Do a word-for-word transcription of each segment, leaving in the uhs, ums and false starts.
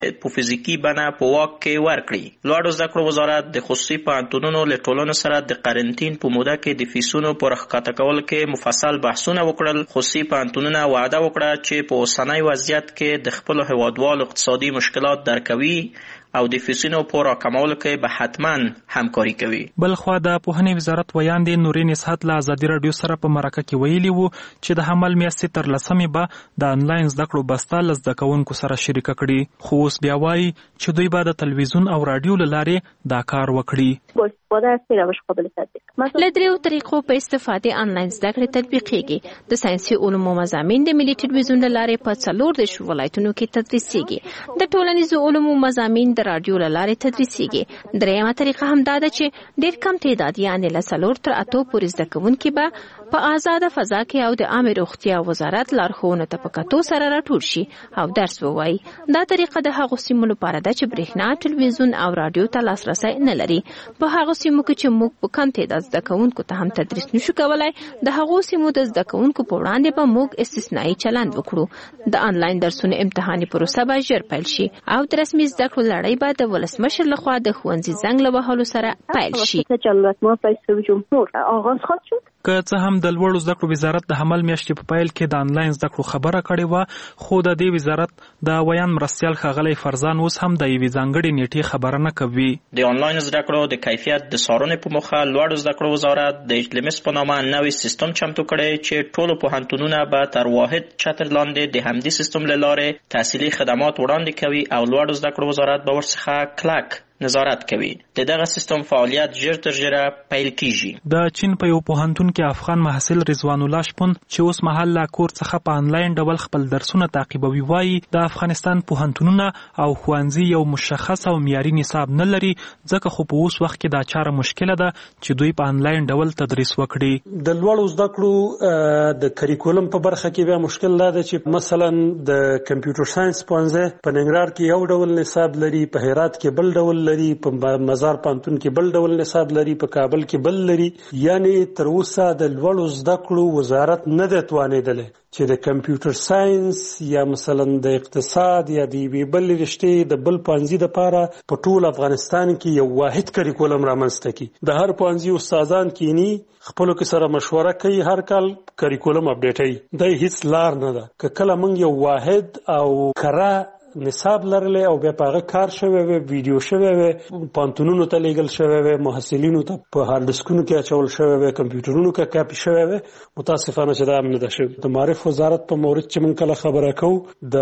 په فزیکي بڼه په واک کې ورکړي. لوړو زده کړو وزارت د خصوصي پوهنتونونو له ټولنو سره د قرنطین په موده کې د فیسونو په راښکته کولو کې مفصل بحثونه وکړل. خصوصي پوهنتونونه وعده وکړه چې په اوسنی وضعیت کې د خپلو هیوادوالو اقتصادي مشکلات درک کوي او د فیسونو په راکمولو کې به حتما همکاري کوي. بل خوا د پوهنې وزارت ویاندې نورین اسحت له ازادي راډیو سره په مرکه کې ویلي وو چې د حمل میاشتې تر لسمې به د انلاین زده کړو بسته له زده کوونکو سره شریکه کړي، خو اوس بیا وایي چې دوی به د تلویزیون او راډیو له لارې دا کار وکړي. له دریو طریقو په استفادې انلاین زده کړې تطبیقېږي. د ساینسي علومو مضامین د ملي ټلویزیون له لارې په څلور دېرشو ولایتونو کې تدریسېږي. د ټولنیزو علومو مضامین د راډیو له لارې تدریسېږي. درېیمه طریقه همدا ده چې ډېر کم تعداد یعنې له څلور تر اتو پورې زده کوونکي به په آزاده فضا کې او د عامې روغتیا وزارت لارښوونو ته په کتو سره راټول شي او درس ووایي. دا طریقه د هغو سیمو لپاره ده چې برېښنا، ټلویزیون او راډیو ته لاسرسی نه لري. په هغو سیمو کې چې موږ په کم تعداد زده کوونکو ته هم تدریس نشو کولای، د هغو سیمو د زده کوونکو په وړاندې به موږ استثنایی چلند وکړو. د انلاین درسونو امتحاني پروسه به ژر پیل شي او د رسمي زده کړو لړۍ به د ولسمشر لخوا د ښوونځي زنګ له وهلو سره پیل شي. که څه هم د لوړو زده کړو وزارت د حمل میاشتې په پیل کې د انلاین زده کړو خبره کړې وه، خو د دې وزارت د ویان مرستیال ښاغلی فرزان اوس هم د یوې ځانګړې نیټې خبره نه کوي. د انلاین زده کړو د کیفیت د څارنې په موخه لوړو زده کړو وزارت د اجلمس په نامه نوی سیستم چمتو کړی چې ټولو پوهنتونونه به تر واحد چتر لاندې د همدې سیستم له لارې تحصیلي خدمات وړاندې کوي او لوړو زده کړو وزارت به ورڅخه کلک نظارت کوي. د دغه سیستم فعالیت ژر تر ژره پیل کیږي. د چین په یو پوهنتون کې افغان محصل رضوان الله شپون چې اوس مهال له کور څخه په انلاین ډول خپل درسونه تعقیبوي وایي د افغانستان پوهنتونونه او ښوونځي یو مشخص او معیاري نصاب نه لري، ځکه خو په اوس وخت کې دا چاره مشکله ده چې دوی په انلاین ډول تدریس وکړي. د لوړو زده کړو د کریکولم په برخه کې بیا مشکل دا ده چې مثلا د کمپیوټر ساينس پوهنځی په ننګرهار کې یو ډول نصاب لري، په هرات کې بل ډول لري، په مزار پانتون کې بل ډول نصاب لري، په کابل کې بل لري. یعنی تر اوسه د لوړو زده کړو وزارت نه دی توانېدلی چې د کمپیوټر ساينس یا مثلا د اقتصاد یا د یوې بل رشتې د بل پوهنځي دپاره په ټول افغانستان کې یو واحد کریکولم رامنځته کړي. د هر پوهنځي استادان کینی خپلو کې سره مشوره کوي، هر کال کریکولم اپډیټوي. دا هیڅ لار نه ده. که کله موږ یو واحد او کره نصاب لرلی او بیا په هغه کار شوی وي، ویډیو شوی وي، پوهنتونونو ته لیږل شوی وي، محصلینو ته په هارډ ډسکونو کې اچول شوی وي، کمپیوټرونو کې کاپي شوی وي، متاسفانه چې دا هم نه ده شوی. د معارف وزارت په مورد چې موږ کله خبره کوو،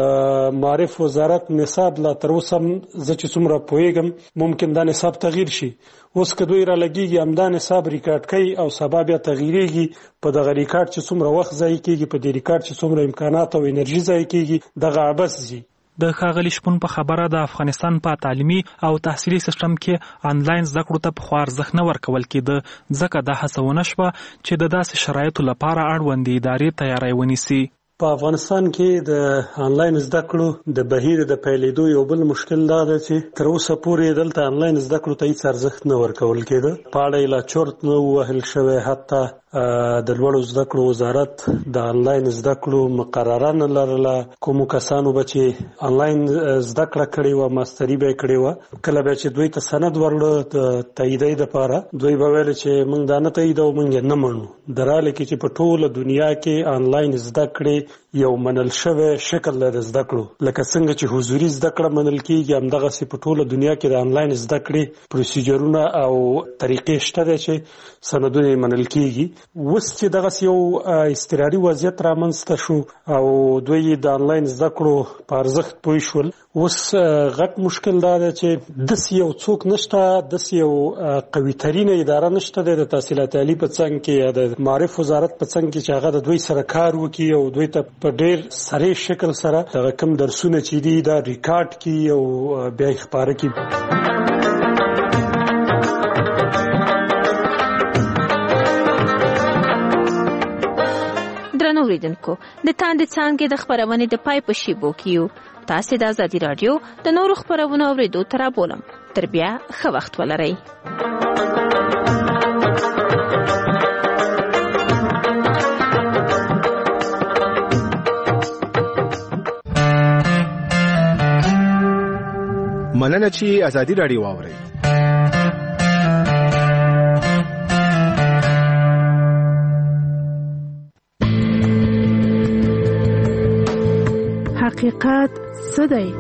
د معارف وزارت نصاب لا تر اوسه زه چې څومره پوهېږم ممکن دا نصاب تغییر شي. اوس که دوی را لګېږي همدا نصاب ریکارډ کوي او سبا بیا تغییرېږي، په دغه ریکارډ چې څومره وخت ضایع کېږي، په دې ریکارډ چې څومره امکانات او انرژي ضایع کېږي، دغه عبث ځي. د ښاغلي شپون په خبره د افغانستان په تعلیمي او تحصیلي سیستم کې انلاین زده کړو ته پخوا ارزښت نه ورکول کېده، ځکه دا هڅه ونه شوه چې د داسې شرایطو لپاره اړوندې ادارې تیاری ونیسي. په افغانستان کې د انلاین زده کړو د بهیر د پیلېدو یو بل مشکل دا ده چې تر اوسه پورې دلته انلاین زده کړو ته هیڅ ارزښت نه ورکول کېده. په اړه یې لا چرت نه ووهل شوی. حتی د لوړو زده کړو وزارت د انلاین زده کړو مقرره نه لرله. کومو کسانو به چې انلاین زده کړه کړې وه، ماستري به یې کړې وه، کله بیا چې دوی ته سند ورکړه د تاییدۍ دپاره، دوی به ویل چې موږ دا نه تاییدوو، موږ یې نه منو. در حاله کې چې په ټوله دنیا کې انلاین زده کړې یو منل شوی شکل دی د زده کړو. لکه څنګه چې حضوري زده کړه منل کېږي، همدغسې په ټوله دنیا کې د انلاین زده کړې پروسیجرونه او طریقې شته دی چې سندونه یې منل کېږي. اوس چې دغسې یو اضطراري وضعیت رامنځته شو او دوی د انلاین زده کړو په ارزښت پوه شول، اوس غټ مشکل دا دی چې داسې یو څوک نشته، داسې یو قوي ترینه اداره نشته دی د تحصیلات عالي په څنګ کې یا د معارف وزارت په څنګ کې چې هغه د دوی سره کار وکړي او دوی ته په ډېر صریح شکل سره هغه کوم درسونه چې دي دا ریکارډ کړي او بیا یې خپاره کړي. درنو اوریدونکو، د تاندې څانګې د خپرونې د پای په شیبو کې یو. تاسې د ازادي راډیو د نورو خپرونو اورېدو ته رابولم. تر بیا ښه وخت ولرئ. مننه چې ازادي راډیو واورئ. حقیقت څه دی؟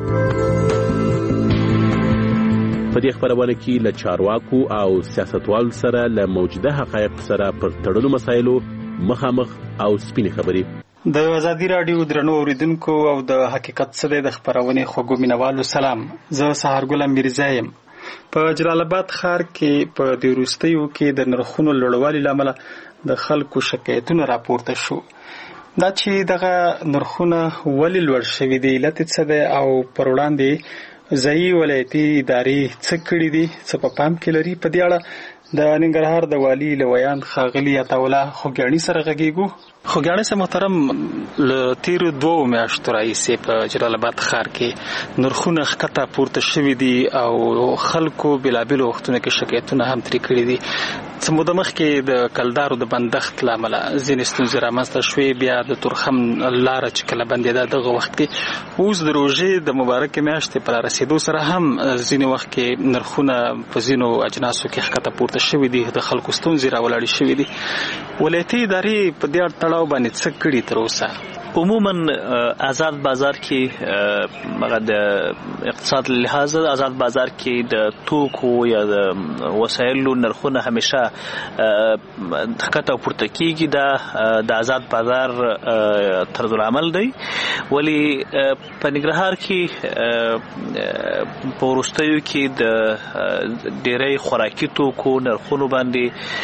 په دې خبرونه کې له چارواکو او سیاستوالو سره له موجوده حقایق سره پر تړلو مسایلو مخامخ او سپینې خبرې. د ازادي راډیو درنو اوریدونکو او د حقیقت څه دی د خبرونې خوږو مینوالو سلام. زه سحرګل میرزا یم. په جلال آباد ښار کې په د وروستیو کې د نرخونو لوړوالي لامل د خلکو شکایتونه راپورته شو. دا چې دغه نرخونه ولې لوړ شوي دي، علت څه دی او پر وړاندې ځایي ولایتي ادارې څه کړي دي، څه په پام کې لري، په دې اړه د ننګرهار د والي لویان ښاغلي عطاالله خوږیاڼي سره غږیږو. خوږیاڼي صاحب محترم، له تیرو دوو میاشتو راهیسې په جلال آباد ښار کې نرخونه ښکته پورته شوي دي او خلکو بېلابېلو وختونو کې شکایتونه هم ترې کړي دي. څه موده مخکې د کلدارو د بندښت له امله ځینې ستونزې رامنځته شوې، بیا د تورخم لاره چې کله بندېده دغه وخت کې، اوس د روژې د مبارکې میاشتې په رارسېدو سره هم ځینې وخت کې نرخونه په ځینو اجناسو کې ښکته پورته شوي دي، د خلکو ستونزې راولاړې شوي دي. ولایتي ادارې په دې تړاو باندې څه کړي تر اوسه؟ عموما آزاد بازار کې مګر د اقتصاد لحاظ آزاد بازار کې د توکو یا د وسایلو نرخونه همیشه ښکته پورته کیږي. دا د آزاد بازار طرز العمل دی. ولی په ننګرهار کې په وروستیو کې د ډېری خوراکي توکو نرخونو باندې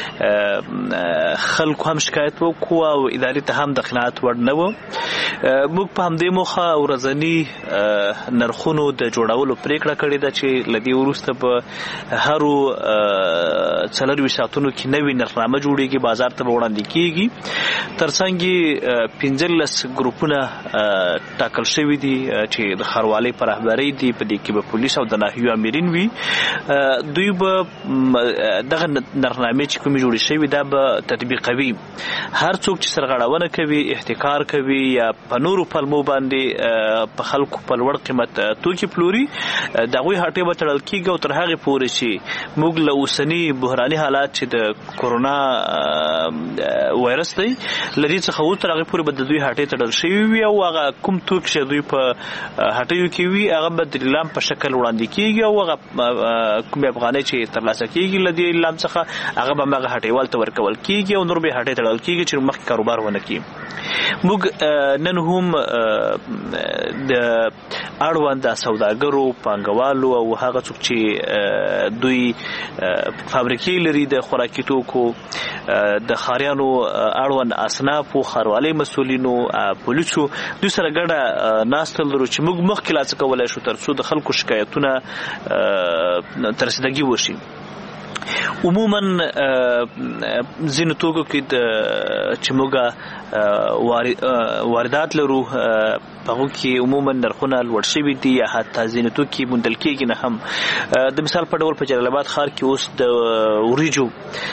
خلکو هم شکایت وکړو او ادارې ته هم د قناعت وړ نه و. موږ په همدې موخه ورځنی نرخونو د جوړولو پریکړه کړې ده چې له دې وروسته په هرو څلرویشت ساعتونو کې نوې نرخنامه جوړېږي، بازار ته به وړاندې کېږي. ترڅنګ یې پنځلس ګروپونه ټاکل شوي دي چې د ښاروالۍ په رهبرۍ دي، په دې کې به پولیس او د ناحیو امرین وي. دوی به دغه نرخنامې چې کومې جوړې شوي دا به تطبیقوي. هر څوک چې سرغړونه کوي، احتکار کوي یا په نورو پلمو باندې په خلکو په لوړ قیمت توکي پلوري، د هغوی هټۍ به تړل کېږي او تر هغې پورې چې موږ له اوسني بحراني حالات چې د کورونا وایرس دی له دې څخه وروسته تر هغې پورې به د دوی هټۍ تړل شوي وي او هغه کوم توکي چې دوی په هټیو کې وي هغه به د لیلام په شکل وړاندې کېږي او هغه کومې افغانۍ چې ترلاسه کېږي له دې لیلام څخه هغه به هماغه هټیوال ته ورکول کېږي او نور به یې هټۍ تړل کېږي چې مخکې کاروبار ونه کړي. موږ نن هم د اړوند سوداګرو، پانګوالو او هغه څوک چې دوی فابریکې لري د خوراکي توکو، د ښاریانو اړوند اصنافو، ښاروالۍ مسؤلینو، پولیسو، دوی سره ګډه ناسته لرو چې موږ مخکې لا څه کولی شو تر څو د خلکو شکایتونه تر رسیدګي وشي. عموما ځینو توکو کې چې موږ واردات لرو په هغو کې عموما نرخونه لوړ شوي دي یا حتی ځینې توکي موندل کېږي نه هم. د مثال په ډول په جلال آباد ښار کې اوس د وریجو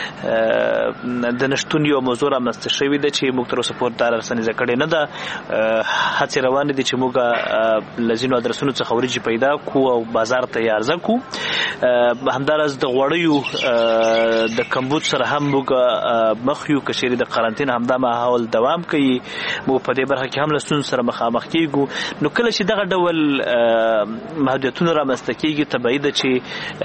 د نشتون یو موضوع رامنځته شوې ده چې موږ تر اوسه پورې دا رسنیزه کړې نه ده. هڅې روانې دي چې موږ له ځینو ادرسونو څخه وریجې پیدا کړو او بازار ته یې عرضه کړو. همداراز د غوړیو د کمبود سره هم موږ مخ یو، که چیرې د قرنطین همدا ماحول دوام کوي موږ په دې برخه کې هم له ستونزو سره مخامخ کېږو. نو کله چې دغه ډول محدودیتونه رامنځته کېږي طبیعي ده چې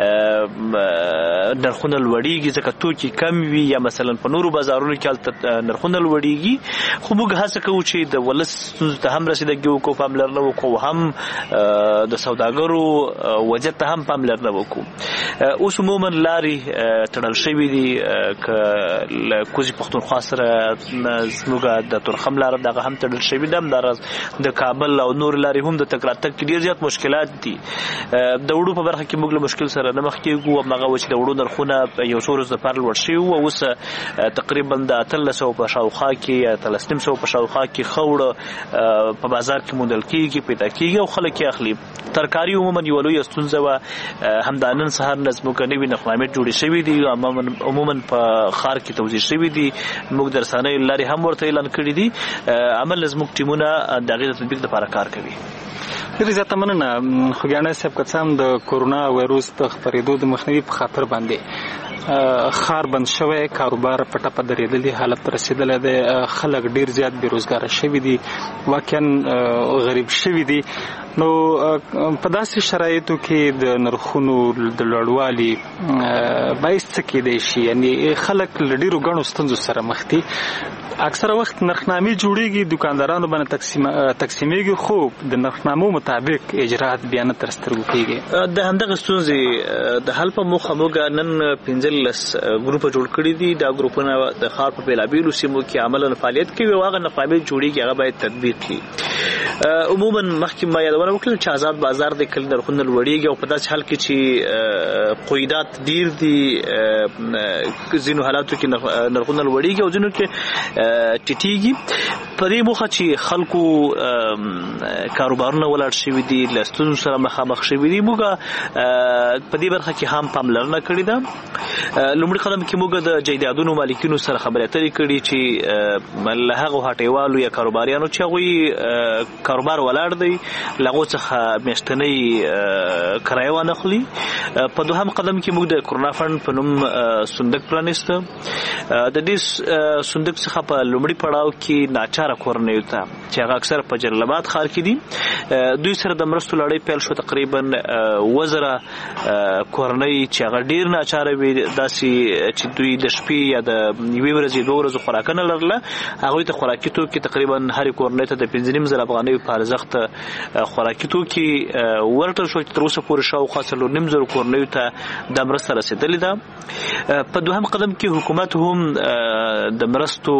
نرخونه لوړېږي ځکه توکي کم وي یا مثلا په نورو بازارونو کې هلته نرخونه لوړېږي. خو موږ هڅه کوو چې د ولس ستونزو ته هم رسیدګي وکړو، پاملرنه وکړو، هم د سوداګرو وضعیت ته هم پاملرنه وکړو. اوس عموما لارې تړل شوي دي، که له کوزي پښتونخوا سره زموږ د تورخم لاره دغه هم تړل شوي ده. همداراز د کابل او نور لارې هم د تګ راتګ کې ډېر زیات مشکلات دي. د وړو په برخه کې موږ له مشکل سره نه مخ کېږو. هماغه و چې د وړو نرخونه یو څو ورځو دپاره لوړ شوي وو، اوس تقریبا د اتلس سوه په شاوخوا کې یا اتلس نیم سوه په شاوخوا کې ښه وړه په بازار کې موندل کېږي، پیدا کېږي او خلک یې اخلي. ترکاري عموما یوه لویه ستونزه وه. همدا نن سهار نه زموږ نوي نرخنامې جوړې شوي دي، عموما په ښار کې توزیع شوي دي. موږ د رسنیو لارې هم ورته اعلان کړي دي. عمل زموږ ټیمونه د هغې د تطبیق لپاره کار کوي. ډېر زیاته مننه خوږیاڼی صاحب. که څه هم د کورونا وایروس د خپرېدو د مخنیوي په خاطر باندې خار بند شوی، کاروبار په ټپه درېدلی حالت ته رسېدلی دی، خلک ډېر زیات بېروزګاره شوي دي، واقعا غریب شوي دي. نو په داسې شرایطو کې د نرخونو د لوړوالي باعث څه کېدی شي؟ یعنې خلک له ډېرو ګڼو ستونزو سره مخ دي. اکثره وخت نرخنامې جوړېږي، دکاندارانو باندې تقسیم تقسیمېږي، خو د نرخنامو مطابق اجرات بیا نه تر سترګو کېږي. د همدغه ستونزې د حل په موخه موږ نن پنځلس ګروپه جوړ کړي دي. دا ګروپونه د ښار په بېلابېلو سیمو کې عملاً فعالیت کوي او هغه نرخنامې جوړېږي هغه باید تطبیق کړي. عموماً مخکې ما یادونه وکړل چې آزاد بازار د کله نرخونه لوړېږي او په داسې حال کې چې قیودات ډېر دي، ځینو حالاتو کې نرخونه لوړېږي او ځینو کې ټیټېږي. په دې موخه چې خلکو کاروبارونه ولاړ شوي دي، له ستونزو سره مخامخ شوي دي، موږ په دې برخه کې هم پاملرنه کړې ده. لومړي قدم کې موږ د جایدادونو مالکینو سره خبرې اترې کړي چې له هغو هټیوالو یا کاروباریانو چې هغوی کاروبار ولاړ دی له هغو څخه میاشتنۍ کرایه وانخلي. په دوهم قدم کې موږ د کورونا فنډ په نوم صندوق پرانیسته. د دې صندوق څخه په لومړي پړاو کې ناچاره کورنیو ته چې هغه اکثر په جلال آباد ښار کې دي، دوی سره د مرستو لړۍ پیل شو. تقریبا اوه زره کورنۍ چې هغه ډېر ناچاره وي، داسې چې دوی د شپې یا د یوې ورځې دوه ورځو خوراکونه لرله، هغوی ته خوراکي توکي تقریبا هرې کورنۍ ته د پنځه نیم زره افغانیو په ارزښت خوراکي توکي ورکړل شو چې تر اوسه پورې شاوخوا څلور نیم زره کورنیو ته دا مرسته رسېدلې ده. په دوهم قدم کې حکومت هم د مرستو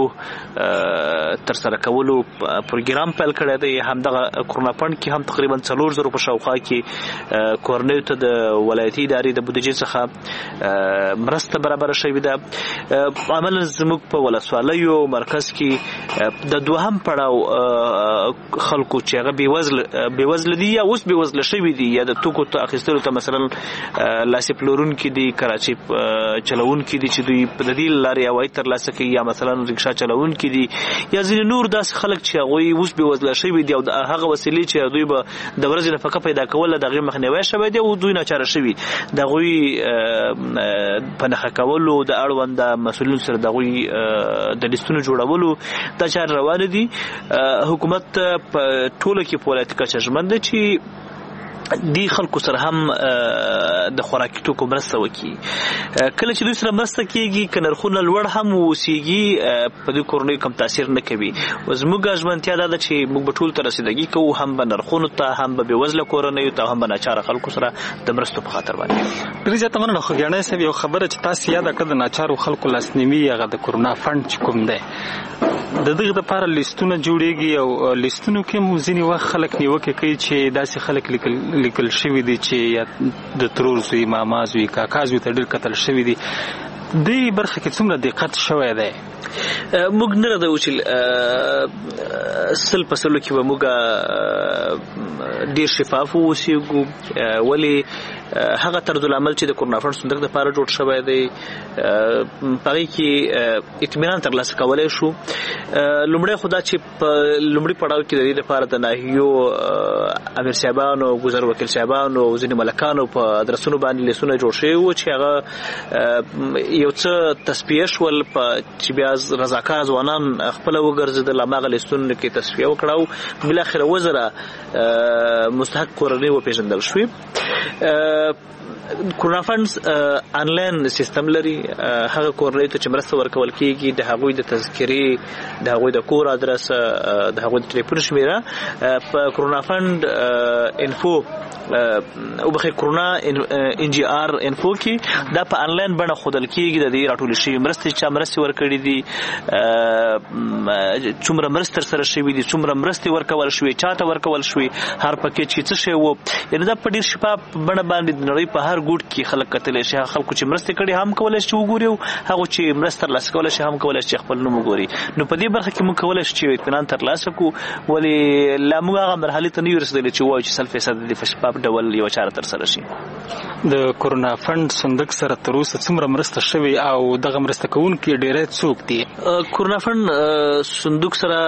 ترسره کولو پروګرام پیل کړی دی. همدغه کورونا فنډ کې هم تقریبا څلور زره په شاوخوا کې کورنیو ته د ولایتي ادارې د بودیجې څخه مرسته برابره شوې ده. عملاً زموږ په ولسوالیو مرکز کې د دوهم پړاو خلکو چې هغه بېوزله بېوزله دي یا اوس بېوزله شوي دي یا د توکو ته اخیستلو ته مثلا لاسې پلورونکي دي، کراچۍ چلوونکي دي چې دوی د دې لارې عواید ترلاسه کوي، یا مثلا رکشا چلوونکي دي، یا ځینې نور داسې خلک چې هغوی اوس بېوزله شوي دي او د هغه وسیلې چې دوی به د ورځې نفقه پیدا کوله د هغې مخنیوی شوی دی او دوی ناچاره شوي، د هغوی په نښه کولو د اړونده مسؤلینو سره د هغوی د لیستونو جوړولو دا چارې روانې دي. حکومت په ټوله کې په ولایتي کچه ژمن دی چې دی خلکو سره هم د خوراکي توکو مرسته وکړي. کله چې دوی سره مرسته کېږي که نرخونه لوړ هم واوسېږي په دوی کورنیو کم تاثیر نه کوي. زموږ ژمنتیا دا ده چې موږ به ټولو ته رسیدګي کوو، هم به نرخونو ته، هم به بېوزله کورنیو ته، هم به ناچاره خلکو سره د مرستو په خاطر باندې. ډېر زیاته مننه خوږیاڼی صاحب. یو خبره چې تاسې یاده کړه د ناچارو خلکو لاسنیوي، هغه د کورونا فنډ چې کوم دی د دغه لپاره لیستونه جوړېږي او لیستونو کې مو ځینې وخت خلک نیوکې کوي چې داسې خلک لیکل لیکل شوي دي چې د ترور زوی، ماما زوی، کاکا زوی ته ډېر کتل شوي دي. دې برخه کې څومره دقت شوی دی؟ موږ نه ردو چې سل په سلو کې به موږ ډېر شفاف واوسېږو. ولې هغه طرزالعمل چې د کورونا فنډ صندوق دپاره جوړ شوی دی په هغې کې اطمینان ترلاسه کولی شو. لومړی خو دا چې په لومړي پړاو کې د دې لپاره د ناحیو امیر صاحبانو، ګذر وکیل صاحبانو او ځینې ملکانو په ادرسونو باندې لیستونه جوړ شوي وو چې هغه یو څه تصفیه شول چې بیا رضاکار ځوانان خپله وګرځېدل، هماغه لیستونو کې تصفیه وکړه او بالاخره اوه زره مستحق کورنۍ وپېژندل شوې. کورونا فنډز آنلاین سیستم لري. هغه کورنۍ ته چې مرسته ورکول کېږي د هغوی د تذکرې، د هغوی د کور ادرس، د هغوی د ټلیفون شمیره په کورونا فنډ انفو او بخیر کورونا ان جی آر انفو کې دا په آنلاین بڼه ښودل کېږي. د دې راټولې شوي مرستې چا مرستې ورکړي دي، څومره مرستې ترسره شوي دي، څومره مرستې ورکول شوي، چا ته ورکول شوي، هر پکیج کې څه شی و. یعنې دا په ډېر شفاف بڼه باندې د نړۍ په هر ګوټ کې خلک کتلی شي. هغه خلکو چې مرستې کړي هم کولی شي وګوري، هغه چې مرسته ترلاسه کولی شي هم کولی شي خپل نوم وګوري. نو په دې برخه کې موږ کولی شو چې اطمینان ترلاسه کړو. ولې لا موږ هغه مرحلې ته نه یو رسېدلی چې ووایو چې سل فیصد د شفاف ډول یوه چاره ترسره شي. د کورونا فند صندوق سره تر اوسه څومره مرسته شوې او دغه مرسته کوونکي ډېری څوک دي؟ کورونا فند صندوق سره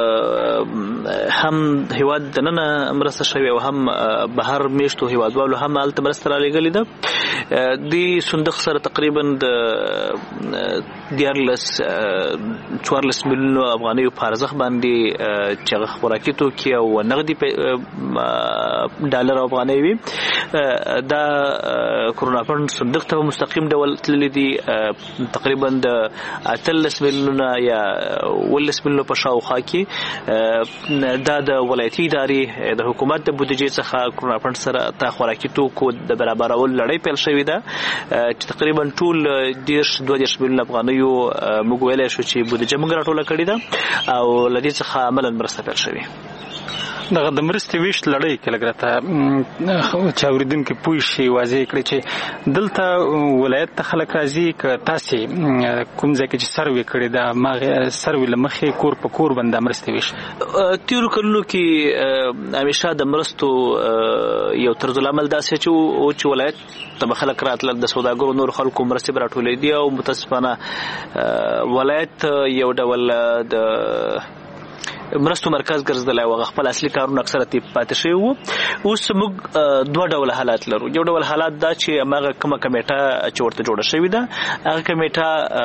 هم هیواد دننه مرسته شوې او هم بهر میشتو هیوادوالو هم هلته مرسته رالیږلې ده. دې صندوق سره تقریبا د دیارلس څوارلس میلیونو افغانیو په ارزښت باندې چې هغه خوراکي توکي او نغدي ډالر او افغانۍ وي دا کورونا فند صندوق ته مستقیم ډول تللی دي. تقریبا د اتلس میلیونه یا ولس میلیونه په شاوخوا کې دا د ولایتي ادارې د حکومت د بودیجې څخه کورونا فند سره ته خوراکي توکو د برابرولو لړۍ پیل شوې ده چې تقریبا ټول دېرش دوه دېرش میلیونه افغانیو موږ ویلی شو چې بودیجه موږ راټوله کړې ده او له دې څخه عملا مرسته پیل شوې. دغه د مرستې ویش لړۍ کې لږ راته چې اورېدونکي پوه شي واضح کړي چې دلته ولایت ته خلک راځي که تاسې کوم ځای کې چې سروې کړې ده ماغې سروې له مخې کور په کور باندې مرستې ویش؟ تېرو کلونو کې همیشه د مرستو یو طرزالعمل داسې چې ولایت ته به خلک راتلل د سوداګرو نور خلکو مرستې به راټولې دي او متاسفانه ولایت یو ډول د مرستو مرکز ګرځیدلی او هغه خپل اصلي کارونه اکثره پاتې شوي وو. اوس موږ دوه ډوله حالات لرو. یو ډول حالات دا چې هماغه کومه کمیټه چې ورته جوړه شوې ده هغه کمیټه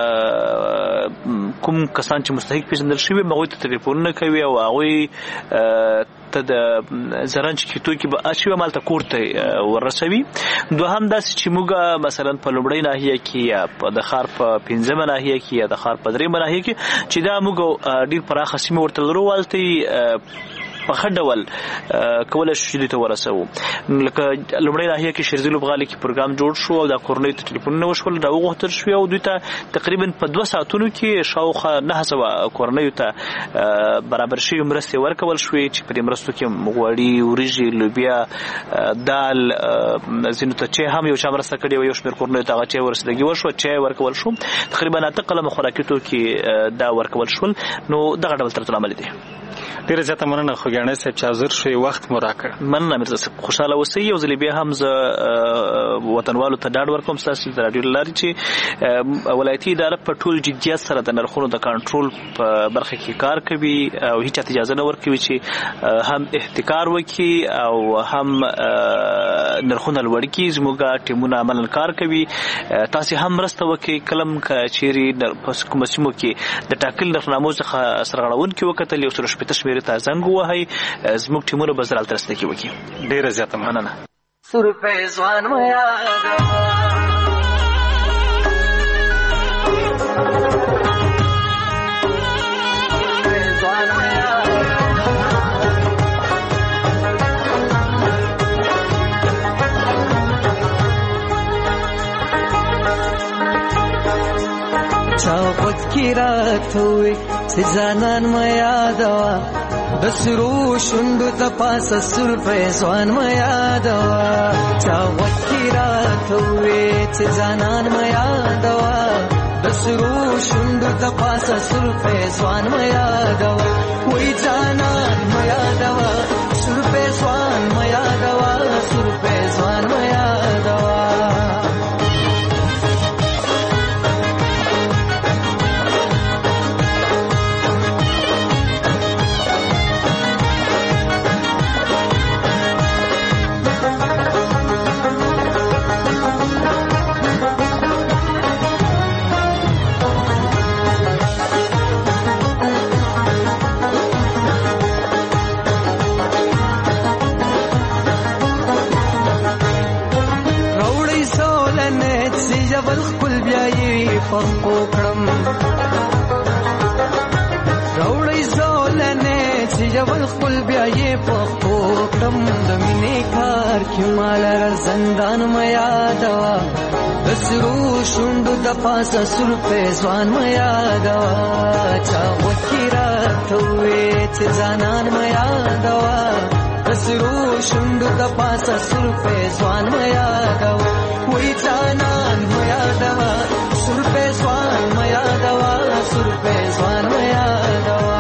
کوم کسان چې مستحق پېژندل شوي هغوی ته تلیفونونه کوي او هغوی ته د زرنج کې توکي به اچوي همالته کور ته ورسوي. دوهم داسې چې موږ مثلا په لومړۍ ناحیه کې یا د ښار په پنځمه ناحیه کې یا د ښار په درېیمه ناحیه کې چې دا موږ ډېر پراخه سیمې ورته لرو هلته په ښه ډول کولی شو چې دوی ته ورسوو. لکه لومړۍ ناحیه کې شیرزي لوبغالي کې پروګرام جوړ شو او دا کورنیو ته ټلیفونونه وشول راوغوښتل شوې او دوی ته تقریبا په دوه ساعتونو کې شاوخوا نهه سوه کورنیو ته برابر شوي مرستې ورکول شوې چې په دې مرستو کې غوړي، وریژې، لوبیا، دال، ځینو ته چای هم یو چا مرسته کړې وه، یو شمېر کورنیو ته هغه چای ورسېدګي وشوه، چای ورکول شو. تقریبا اته قلمه خوراکي توکي دا ورکول شول. نو دغه ډول طرزالعمل دی. ډېره زیاته مننه خوږیاڼی صاحب چې حاضر شوې، وخت مو راکړ. مننه میرزا صاحب، خوشحاله اوسئ. یو ځلې بیا هم زه وطنوالو ته ډاډ ورکوم ستاسو د راډیو له لارې چې ولایتي اداره په ټول جدیت سره د نرخونو د کنټرول په برخه کې کار کوي او هیچ چاته اجازه نه ورکوي چې هم احتکار وکړي او هم نرخونه لوړ کړي. زموږ ټیمونه عملا کار کوي. تاسې هم مرسته وکړئ. کله هم که چیرې په کومو سیمو کې د ټاکلي نرخنامو څخه سرغړونکي وکتل یو سل شپېته شمېرې ته زنګ ووهئ، زموږ ټیمونه به زر هلته رسېدګي وکړي. ډېره زیاته مننه. سرپې ځوان مه یادوه چا غوږ کې راته ووې چې ځانان مه یادوه د سرو شونډو د پاسه سرپې ځوان مه یادوه. چا غوږ کې راته ووې چې ځانان مه یادوه د سرو شونډو د پاسه سرپې ځوان مه یادوه. وایي ځانان مه یادوه سرپې ځوان مه یادوه سرپې ځوان مه یادوه. پخپو کړم راوړی زولنې چې جبل خپل بیا یې پخپو کړم. د مینې کار کې مال زندان مې یادوه د سرو شونډو د پاسه سرپې ځوان مې یادوه. چا غوږ کې راته ووې چې ځانان مې یادوه د سرو شونډو د پاسه سرپې ځوان مې یادوه. وایي ځانان مې یادوه سرپې ځوان مې یادوه سرپې ځوان مې یادوه.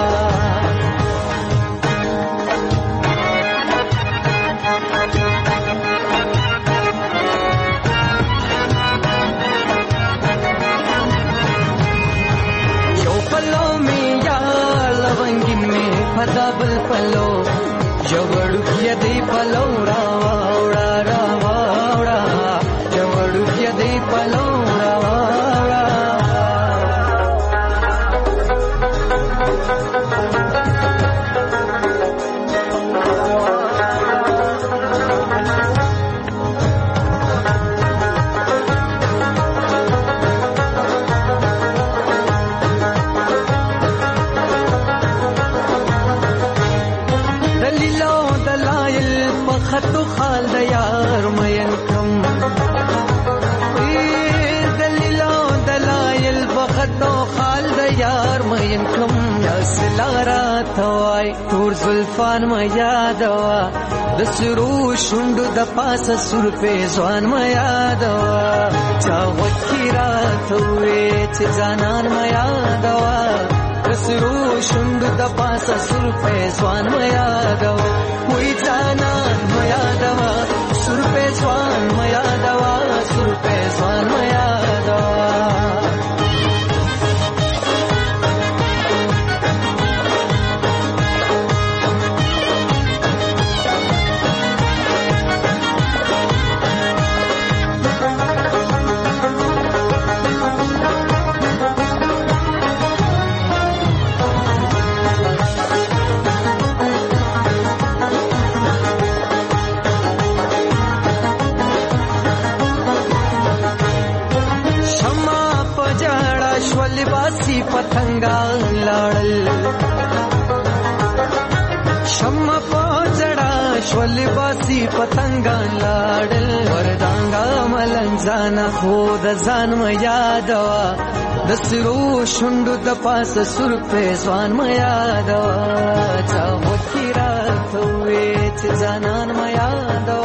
لارا توای تور زلفان ما یادوا د سرو شوندو د پاسه سر په ځوان ما یادوا چا وکیرا توې چې ځانان ما یادوا د سرو شوندو د پاسه سر په ځوان ما یادوا وې ځانان ما یادوا سر په ځوان ما یادوا سر په ځوان ما یادوا लिबासी पतंगा लाड़ल शम्मा पजड़ा श्वलिबासी पतंगा लाड़ल वरदांगा मलंजाना खुद जान म यादवा दसरो शुंडु द पास सुर पे स्वान म यादवा चाहो किरा थवे च जानन म यादवा